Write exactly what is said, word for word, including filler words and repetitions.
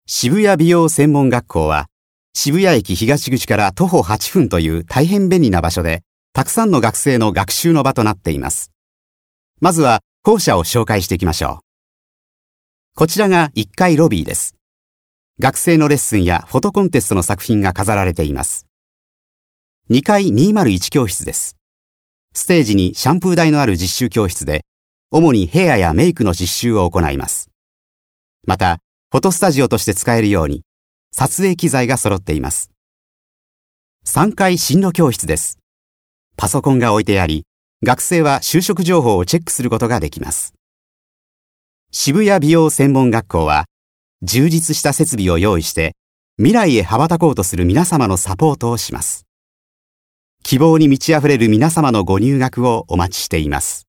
渋谷美容専門学校は、渋谷駅東口から徒歩はっぷんという大変便利な場所で、たくさんの学生の学習の場となっています。まずは校舎を紹介していきましょう。こちらがいっかいロビーです。学生のレッスンやフォトコンテストの作品が飾られています。にかいにひゃくいち教室です。ステージにシャンプー台のある実習教室で、主にヘアやメイクの実習を行います。また、フォトスタジオとして使えるように、撮影機材が揃っています。さんかい進路教室です。パソコンが置いてあり、学生は就職情報をチェックすることができます。渋谷美容専門学校は、充実した設備を用意して、未来へ羽ばたこうとする皆様のサポートをします。希望に満ち溢れる皆様のご入学をお待ちしています。